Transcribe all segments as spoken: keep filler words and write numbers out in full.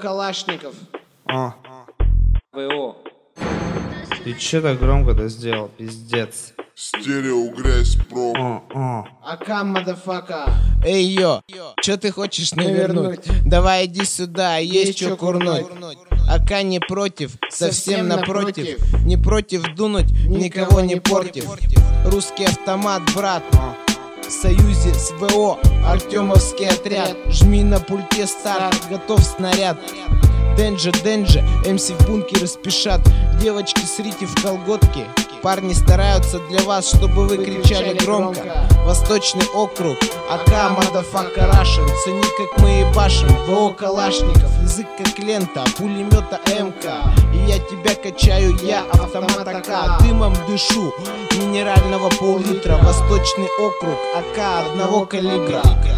Калашников. А. ВО. Ты че так громко-то сделал, пиздец? Стерео грязь про. А, а. АК, мадафака. Эй, йо, чё ты хочешь навернуть? Давай иди сюда, есть чё курнуть. АК не против, совсем напротив. Не против дунуть, никого не портив. Русский автомат, брат. В союзе с ВО, Артемовский отряд. Жми на пульте старт, готов снаряд. Денджи, Денджи, МС в бункеры спешат. Девочки, срите в колготки. Парни стараются для вас, чтобы вы кричали громко. Восточный округ, АК, мадафака, Рашен. Цени, как мы ебашим, ВО Калашников. Язык как лента, пулемета МК. И я тебя качаю, я автомат АК. Дымом дышу, минерального пол-литра. Восточный округ, АК одного калибра.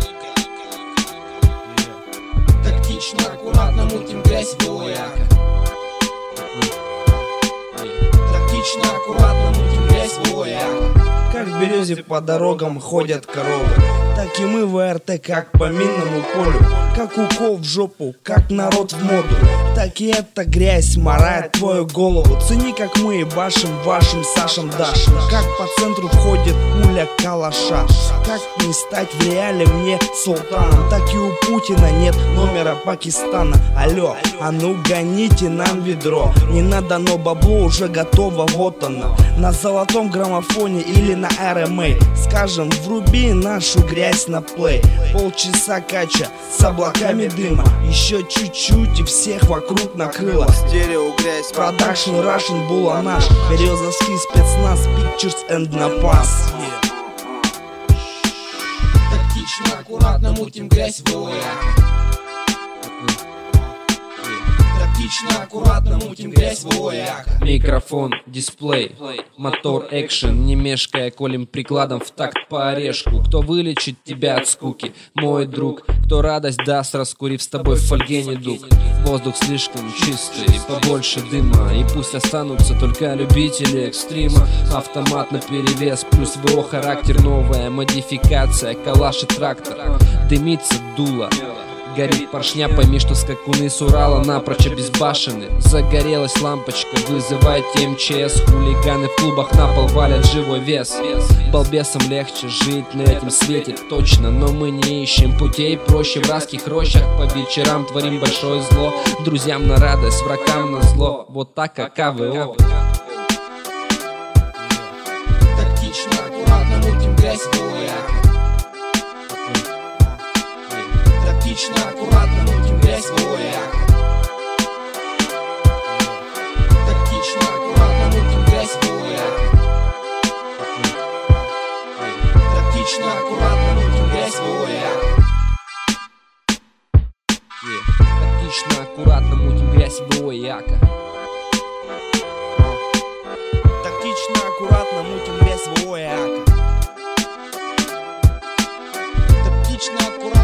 Тактично, аккуратно мутим грязь в ОЯКа. Тактично, аккуратно мутим грязь в ОЯКа. Как в березе по дорогам ходят коровы, так и мы в РТ, как по минному полю. Как укол в жопу, как народ в моду. Так и эта грязь морает твою голову. Цени, как мы ебашим вашим Сашем Дашем. Как по центру входит пуля калаша. Как не стать в реале мне султаном. Так и у Путина нет номера Пакистана. Алло, а ну гоните нам ведро. Не надо, но бабло уже готово, вот оно. На золотом граммофоне или на эр эм эй. Скажем, вруби нашу грязь на плей. Полчаса кача с облаками дыма. Еще чуть-чуть и всех вокруг накрыло. Стерео грязь, Продакшн Russian Була наш. Березовский спецназ, Pictures and Напас. Тактично, аккуратно мутим грязь в ОЯКа. Тактично, аккуратно мутим грязь в ОЯКа. Микрофон, дисплей, мотор, экшен. Не мешкая, колем прикладом в такт по орешку. Кто вылечит тебя от скуки? Мой друг. Кто радость даст, раскурив с тобой в фольге недуг. Воздух слишком чистый, побольше дыма. И пусть останутся только любители экстрима. Автомат наперевес, плюс ВО характер. Новая модификация, калаш и трактор. Дымится дуло, горит поршня, пойми, что скакуны с Урала напрочь обезбашены. Загорелась лампочка, вызывайте эм че эс. Хулиганы в клубах на пол валят живой вес. Балбесам легче жить на этом свете, точно. Но мы не ищем путей проще. В райских рощах по вечерам творим большое зло. Друзьям на радость, врагам на зло. Вот так, как АВО. Тактично, аккуратно мутим грязь в ОЯКа. Тактично, аккуратно мутим грязь в ОЯКа. Тактично, аккуратно мутим грязь в ОЯКа. Тактично, аккуратно мутим грязь в ОЯКа. Тактично, аккуратно мутим грязь в ОЯКа. Тактично, аккуратно мутим грязь в ОЯКа. Тактично, аккуратно.